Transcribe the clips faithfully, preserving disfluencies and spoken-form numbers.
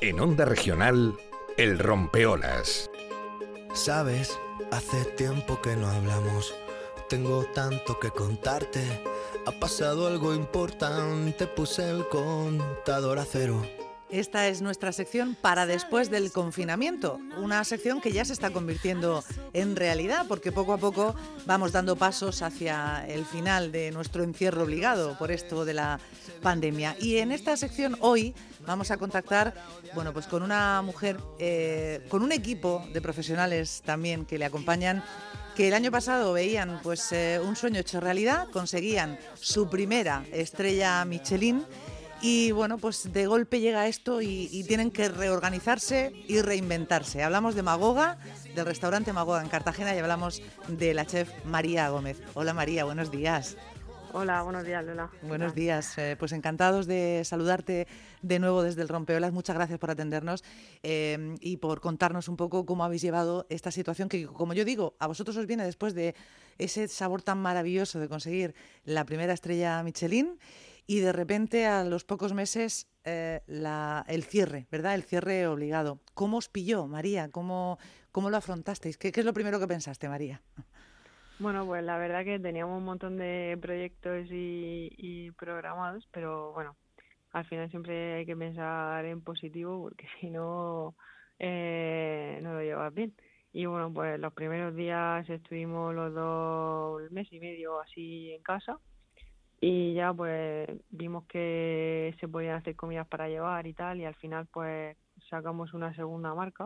En Onda Regional, El Rompeolas. Sabes, hace tiempo que no hablamos. Tengo tanto que contarte. Ha pasado algo importante. Puse el contador a cero. Esta es nuestra sección para después del confinamiento, una sección que ya se está convirtiendo en realidad porque poco a poco vamos dando pasos hacia el final de nuestro encierro obligado por esto de la pandemia. Y en esta sección hoy vamos a contactar, bueno, pues con una mujer, eh, con un equipo de profesionales también que le acompañan, que el año pasado veían pues eh, un sueño hecho realidad, conseguían su primera estrella Michelin. Y bueno, pues de golpe llega esto y, y tienen que reorganizarse y reinventarse. Hablamos de Magoga, del restaurante Magoga en Cartagena, y hablamos de la chef María Gómez. Hola María, buenos días. Hola, buenos días Lola. Buenos días, eh, pues encantados de saludarte de nuevo desde el Rompeolas. Muchas gracias por atendernos eh, y por contarnos un poco cómo habéis llevado esta situación que, como yo digo, a vosotros os viene después de ese sabor tan maravilloso de conseguir la primera estrella Michelin. Y de repente, a los pocos meses, eh, la, el cierre, ¿verdad? El cierre obligado. ¿Cómo os pilló, María? ¿Cómo, cómo lo afrontasteis? ¿Qué, ¿Qué es lo primero que pensaste, María? Bueno, pues la verdad que teníamos un montón de proyectos y, y programados, pero bueno, al final siempre hay que pensar en positivo porque si no, eh, no lo llevas bien. Y bueno, pues los primeros días estuvimos los dos, el mes y medio así en casa. Y ya pues vimos que se podían hacer comidas para llevar y tal, y al final pues sacamos una segunda marca,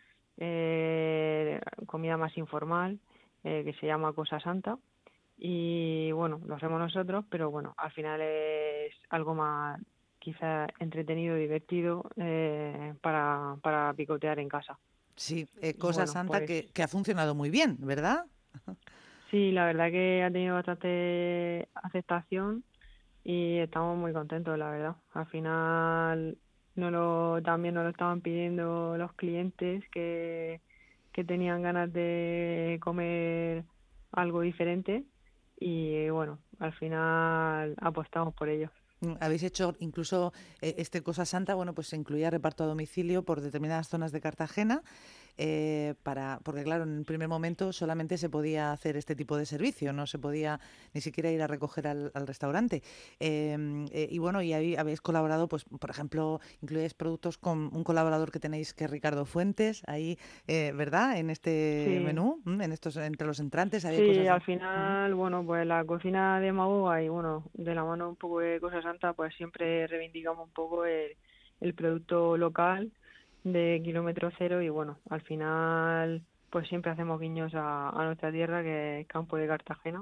eh, comida más informal, eh, que se llama Cosa Santa, y bueno, lo hacemos nosotros, pero bueno, al final es algo más quizá entretenido, divertido, eh, para, para picotear en casa. Sí, eh, Cosa Bueno, Santa pues que, que ha funcionado muy bien, ¿verdad? sí, la verdad que ha tenido bastante aceptación y estamos muy contentos, la verdad. Al final no lo, también nos lo estaban pidiendo los clientes que, que tenían ganas de comer algo diferente y bueno, al final apostamos por ello. Mm, Habéis hecho incluso eh, este Cosa Santa, bueno, pues se incluía reparto a domicilio por determinadas zonas de Cartagena, eh, para, porque claro, en el primer momento solamente se podía hacer este tipo de servicio, no se podía ni siquiera ir a recoger al, al restaurante. Eh, eh, y bueno, y ahí habéis colaborado, pues por ejemplo, incluís productos con un colaborador que tenéis que es Ricardo Fuentes, ahí, eh, ¿verdad? En este Sí, menú, mm, en estos, entre los entrantes había sí, cosas. al Mm. final, bueno, pues la cocina de Magoga y bueno, de la mano un poco de Cosa Santa, pues siempre reivindicamos un poco el, el producto local de kilómetro cero y bueno, al final pues siempre hacemos guiños a, a nuestra tierra que es Campo de Cartagena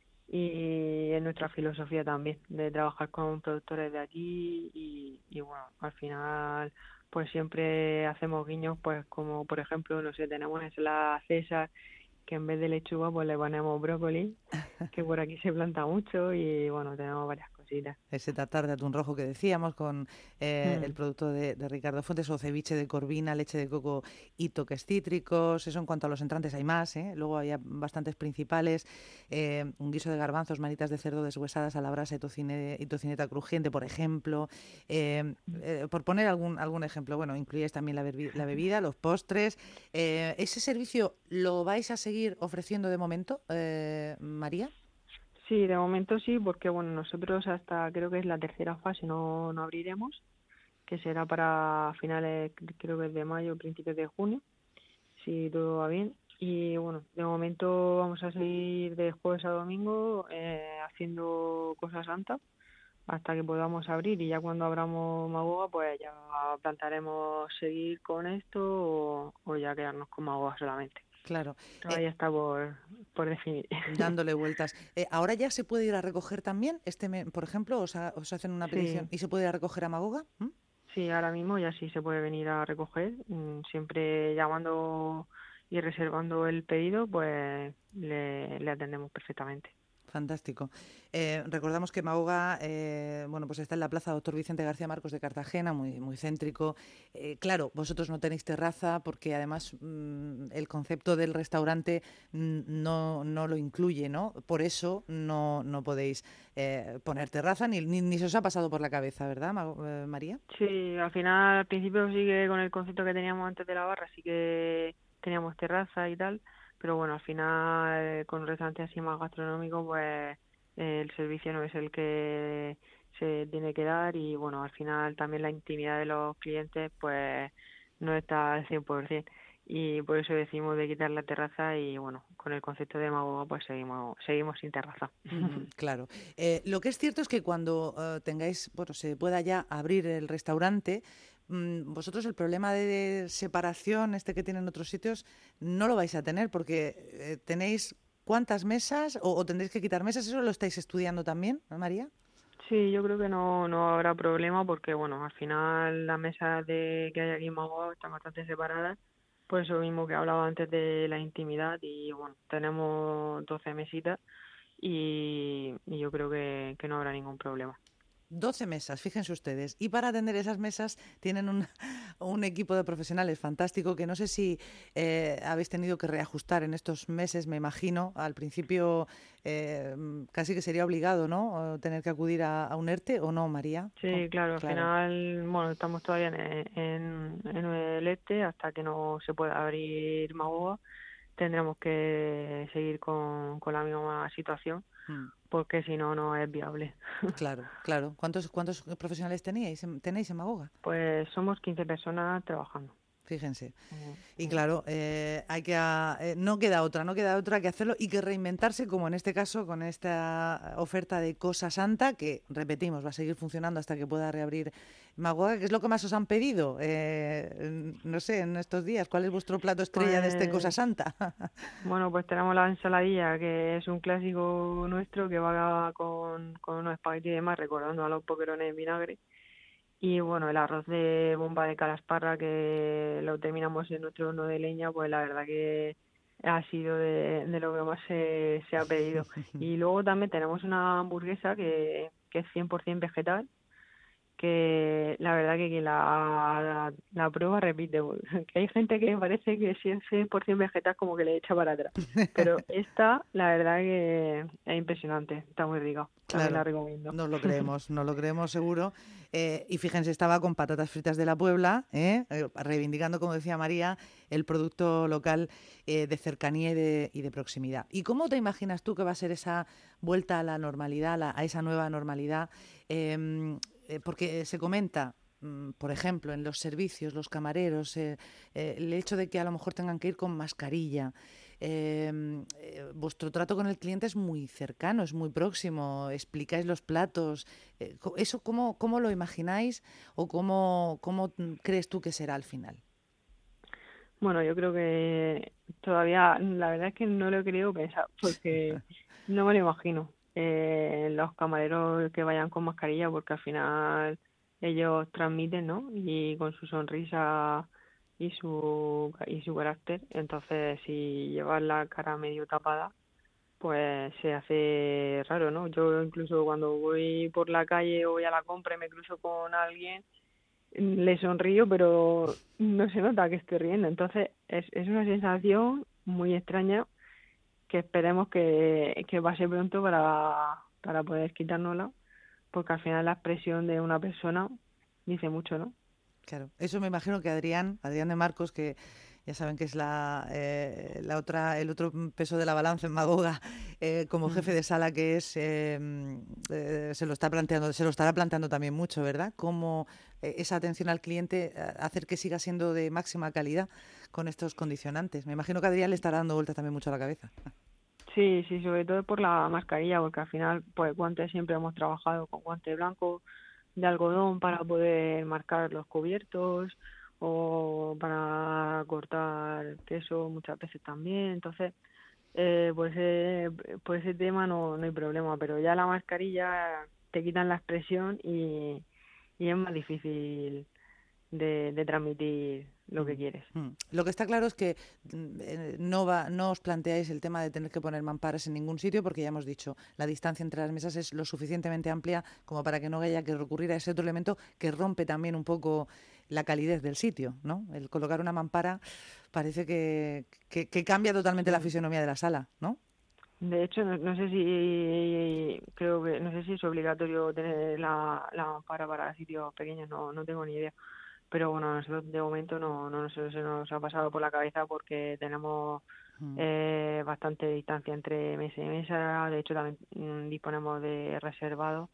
y es nuestra filosofía también de trabajar con productores de aquí y, y bueno, al final pues siempre hacemos guiños pues como por ejemplo, no sé, tenemos la César que en vez de lechuga pues le ponemos brócoli, que por aquí se planta mucho y bueno, tenemos varias cositas. Ese tartar de atún rojo que decíamos con eh, el Mm. producto de, de Ricardo Fuentes, o ceviche de corvina, leche de coco y toques cítricos. Eso en cuanto a los entrantes hay más, ¿eh? Luego hay bastantes principales, eh, un guiso de garbanzos, manitas de cerdo deshuesadas a la brasa y, tocine, y tocineta crujiente, por ejemplo. Eh, eh, por poner algún, algún ejemplo, bueno, incluíais también la, bebi- la bebida, los postres. Eh, ¿Ese servicio lo vais a seguir ofreciendo de momento, eh, María? Sí, de momento sí, porque bueno, nosotros hasta creo que es la tercera fase no, no abriremos, que será para finales, creo que es de mayo, principios de junio, si todo va bien. Y bueno, de momento vamos a seguir de jueves a domingo eh, haciendo Cosa Santa hasta que podamos abrir y ya cuando abramos Magoga pues ya plantearemos seguir con esto o, o ya quedarnos con Magoga solamente. Claro. Eh, Todavía está por, por definir. dándole vueltas. Eh, ¿ahora ya se puede ir a recoger también? Este, me- por ejemplo, os, ha- os hacen una petición Sí, y se puede ir a recoger a Magoga. ¿Mm? sí, ahora mismo ya sí se puede venir a recoger, mm, siempre llamando y reservando el pedido, pues le, le atendemos perfectamente. Fantástico. Eh, recordamos que Mahoga, eh, bueno, pues está en la Plaza Doctor Vicente García Marcos de Cartagena, muy, muy céntrico. Eh, claro, vosotros no tenéis terraza porque además mmm, el concepto del restaurante mmm, no, no lo incluye, ¿no? Por eso no, no podéis eh, poner terraza ni, ni, ni se os ha pasado por la cabeza, ¿verdad, Ma- eh, María? Sí, al final, al principio sí que con el concepto que teníamos antes de la barra, sí que teníamos terraza y tal, pero bueno, al final eh, con un restaurante así más gastronómico, pues eh, el servicio no es el que se tiene que dar y bueno, al final también la intimidad de los clientes pues no está al cien por ciento y por eso decimos de quitar la terraza y bueno, con el concepto de Magoga pues seguimos seguimos sin terraza. Ujú, claro. Eh, lo que es cierto es que cuando eh, tengáis, bueno, se pueda ya abrir el restaurante, mm, vosotros el problema de separación, este que tienen otros sitios, no lo vais a tener porque eh, tenéis cuántas mesas o, o tendréis que quitar mesas. ¿Eso lo estáis estudiando también, ¿no, María? Sí, yo creo que no, no habrá problema porque, bueno, al final las mesas de, que hay aquí en Mago están bastante separadas, por eso mismo que hablaba antes de la intimidad y, bueno, tenemos doce mesitas y, y yo creo que, que no habrá ningún problema. doce mesas, fíjense ustedes. Y para atender esas mesas tienen un, un equipo de profesionales fantástico que no sé si eh, habéis tenido que reajustar en estos meses, me imagino. Al principio eh, casi que sería obligado, ¿no? Tener que acudir a, a un ERTE o no, María. Sí, claro, al Claro. final, bueno, estamos todavía en, en, en el este hasta que no se pueda abrir Magoga, tendremos que seguir con, con la misma situación Mm, porque si no, no es viable. claro, claro. ¿Cuántos, cuántos profesionales teníais, en- tenéis en Magoga? Pues somos quince personas trabajando. Fíjense. Mm, Y mm. claro, eh, hay que ah, eh, no queda otra, no queda otra que hacerlo y que reinventarse, como en este caso con esta oferta de Cosa Santa, que repetimos, va a seguir funcionando hasta que pueda reabrir Magoga. ¿Qué es lo que más os han pedido? Eh, no sé, en estos días, ¿cuál es vuestro plato estrella de este Cosa Pues Santa? bueno, pues tenemos la ensaladilla, que es un clásico nuestro que va con, con unos espaguetis y demás, recordando a los pokerones en vinagre. Y bueno, el arroz de bomba de calasparra, que lo terminamos en nuestro horno de leña, pues la verdad que ha sido de, de lo que más se, se ha pedido. Y luego también tenemos una hamburguesa que, que es cien por ciento vegetal, que la verdad que quien la, la, la prueba repite, que hay gente que parece que si es cien por ciento vegetal como que le echa para atrás, pero esta la verdad que es impresionante, está muy rica, también la Claro, recomiendo. nos lo creemos, nos lo creemos seguro. Eh, y fíjense, estaba con patatas fritas de la Puebla, ¿eh? Eh, reivindicando, como decía María, el producto local eh, de cercanía y de, y de proximidad. ¿Y cómo te imaginas tú que va a ser esa vuelta a la normalidad, la- a esa nueva normalidad? Em, eh, porque se comenta, mm, por ejemplo, en los servicios, los camareros, eh, eh, el hecho de que a lo mejor tengan que ir con mascarilla. Eh, eh, vuestro trato con el cliente es muy cercano, es muy próximo, explicáis los platos. Eh, co- ¿Eso cómo, cómo lo imagináis o cómo, cómo mm, crees tú que será al final? Bueno, yo creo que todavía, la verdad es que no lo he querido pensar porque no me lo imagino. Eh, los camareros que vayan con mascarilla porque al final ellos transmiten, ¿no? Y con su sonrisa y su y su carácter. Entonces, si llevas la cara medio tapada, pues se hace raro, ¿no? Yo incluso cuando voy por la calle o voy a la compra y me cruzo con alguien le sonrío, pero no se nota que estoy riendo. Entonces, es, es una sensación muy extraña que esperemos que, que pase pronto para, para poder quitárnosla, porque al final la expresión de una persona dice mucho, ¿no? Claro, eso me imagino que Adrián, Adrián de Marcos, que ya saben que es la, eh, la otra, el otro peso de la balanza en Magoga, eh, como jefe Mm. de sala que es, eh, mm, eh, se lo está planteando, se lo estará planteando también mucho, ¿verdad? Cómo eh, esa atención al cliente, eh, hacer que siga siendo de máxima calidad con estos condicionantes. Me imagino que Adrián le estará dando vueltas también mucho a la cabeza. Sí, sí, sobre todo por la mascarilla, porque al final, pues guantes siempre hemos trabajado con guante blanco de algodón para poder marcar los cubiertos o para cortar queso muchas veces también. Entonces, eh, pues eh, por ese tema no, no hay problema, pero ya la mascarilla te quitan la expresión y, y es más difícil de, de transmitir lo que quieres. Mm. Lo que está claro es que eh, no va, no os planteáis el tema de tener que poner mamparas en ningún sitio, porque ya hemos dicho, la distancia entre las mesas es lo suficientemente amplia como para que no haya que recurrir a ese otro elemento que rompe también un poco la calidez del sitio, ¿no? El colocar una mampara parece que, que, que cambia totalmente la fisonomía de la sala, ¿no? De hecho, no, no sé si creo que no sé si es obligatorio tener la, la mampara para sitios pequeños, no, no tengo ni idea. Pero bueno, a nosotros de momento no, no se, se nos ha pasado por la cabeza porque tenemos mm. eh, bastante distancia entre mesa y mesa. De hecho, también mm, disponemos de reservado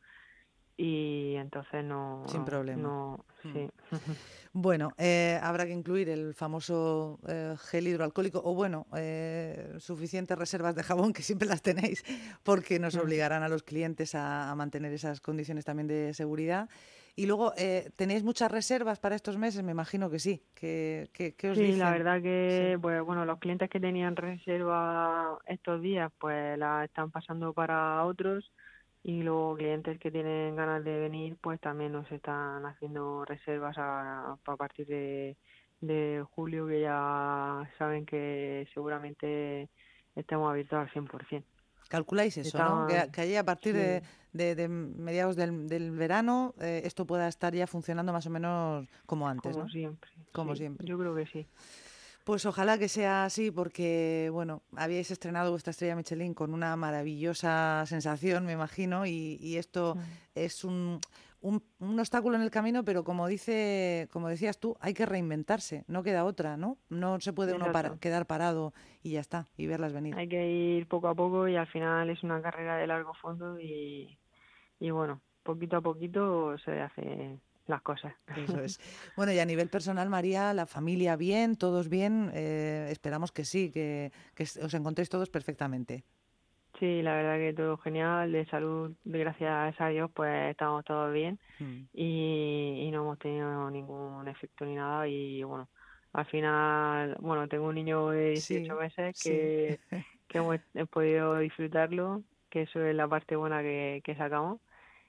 y entonces no... Sin problema. No, mm. sí. Bueno, eh, habrá que incluir el famoso eh, gel hidroalcohólico o, bueno, eh, suficientes reservas de jabón, que siempre las tenéis, porque nos obligarán a los clientes a, a mantener esas condiciones también de seguridad. Y luego, eh, ¿tenéis muchas reservas para estos meses? Me imagino que sí. ¿Qué, qué, qué os sí, dicen? La verdad que, sí. pues bueno, los clientes que tenían reserva estos días, pues la están pasando para otros. Y luego clientes que tienen ganas de venir, pues también nos están haciendo reservas a, a partir de, de julio, que ya saben que seguramente estemos abiertos al cien por ciento. Calculáis eso, Estamos, ¿no? Que, que allí a partir sí. de, de, de mediados del, del verano eh, esto pueda estar ya funcionando más o menos como antes, como ¿no? Siempre. Como sí, siempre. Yo creo que sí. Pues ojalá que sea así, porque, bueno, habíais estrenado vuestra estrella Michelin con una maravillosa sensación, me imagino, y, y esto sí. es un, un, un obstáculo en el camino, pero como dice, como decías tú, hay que reinventarse, no queda otra, ¿no? No se puede Exacto. uno para, quedar parado y ya está, y verlas venir. Hay que ir poco a poco y al final es una carrera de largo fondo y, y bueno, poquito a poquito se hace... las cosas. Eso es. Bueno, y a nivel personal, María, la familia bien, todos bien, eh, esperamos que sí, que, que os encontréis todos perfectamente. Sí, la verdad que todo genial, de salud, gracias a Dios, pues estamos todos bien mm. y, y no hemos tenido ningún efecto ni nada y bueno, al final, bueno, tengo un niño de dieciocho sí, meses que, sí. que hemos podido disfrutarlo, que eso es la parte buena que, que sacamos.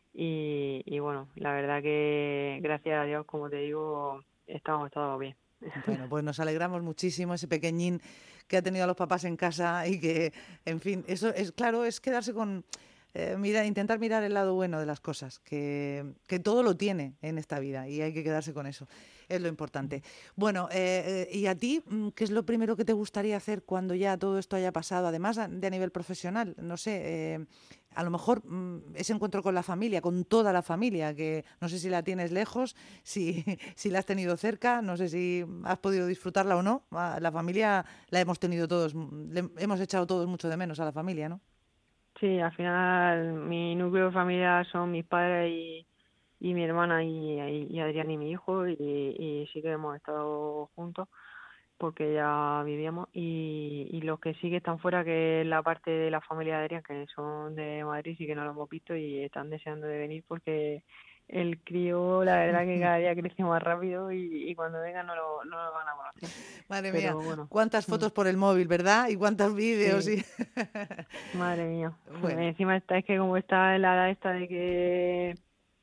Y, y bueno, la verdad que gracias a Dios, como te digo, estamos todos bien. Bueno, pues nos alegramos muchísimo, ese pequeñín que ha tenido a los papás en casa y que, en fin, eso es claro, es quedarse con, eh, mira, intentar mirar el lado bueno de las cosas, que, que todo lo tiene en esta vida y hay que quedarse con eso, es lo importante. Bueno, eh, ¿y a ti qué es lo primero que te gustaría hacer cuando ya todo esto haya pasado, además de a nivel profesional? No sé, eh, a lo mejor ese encuentro con la familia, con toda la familia, que no sé si la tienes lejos, si, si la has tenido cerca, no sé si has podido disfrutarla o no. La familia la hemos tenido todos, le hemos echado todos mucho de menos a la familia, ¿no? Sí, al final mi núcleo familiar son mis padres y, y mi hermana y, y Adrián y mi hijo y, y sí que hemos estado juntos porque ya vivíamos y, y los que sí que están fuera, que es la parte de la familia de Adrián, que son de Madrid, sí que no lo hemos visto y están deseando de venir porque el crío, la verdad que cada día crece más rápido y, y cuando vengan no lo, no lo van a conocer. Madre Pero, mía, bueno. cuántas fotos por el móvil, ¿verdad? Y cuántos vídeos. Sí. Y... Madre mía. Bueno. Encima está, es que como está en la edad esta de que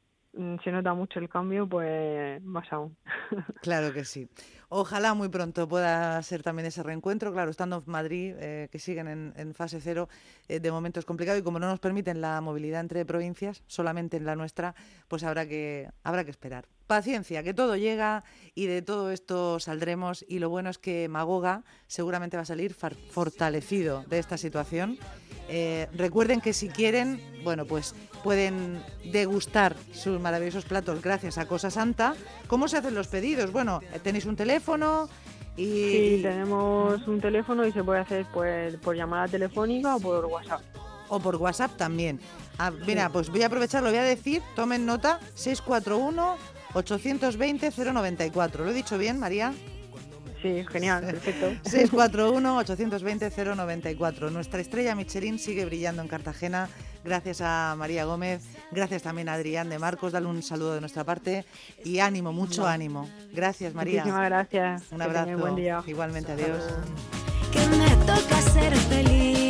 se nota mucho el cambio, pues más aún. Claro que sí. Ojalá muy pronto pueda ser también ese reencuentro. Claro, estando en Madrid, eh, que siguen en, en fase cero, eh, de momento es complicado y como no nos permiten la movilidad entre provincias, solamente en la nuestra, pues habrá que, habrá que esperar. Paciencia, que todo llega y de todo esto saldremos y lo bueno es que Magoga seguramente va a salir fortalecido de esta situación. Eh, recuerden que si quieren, bueno, pues pueden degustar sus maravillosos platos gracias a Cosa Santa. ¿Cómo se hacen los pedidos? Bueno, tenéis un teléfono y... Sí, tenemos un teléfono y se puede hacer pues por llamada telefónica o por WhatsApp. O por WhatsApp también. Ah, mira, pues voy a aprovechar, lo voy a decir, tomen nota, seis cuatro uno, ocho dos cero, cero nueve cuatro. ¿Lo he dicho bien, María? Sí, genial, perfecto. seis cuatro uno, ocho dos cero, cero nueve cuatro. Nuestra estrella Michelin sigue brillando en Cartagena. Gracias a María Gómez, gracias también a Adrián de Marcos. Dale un saludo de nuestra parte y ánimo, mucho no. ánimo. Gracias, María. Muchísimas gracias. Un abrazo. Buen día. Igualmente, adiós. Que me toca ser feliz.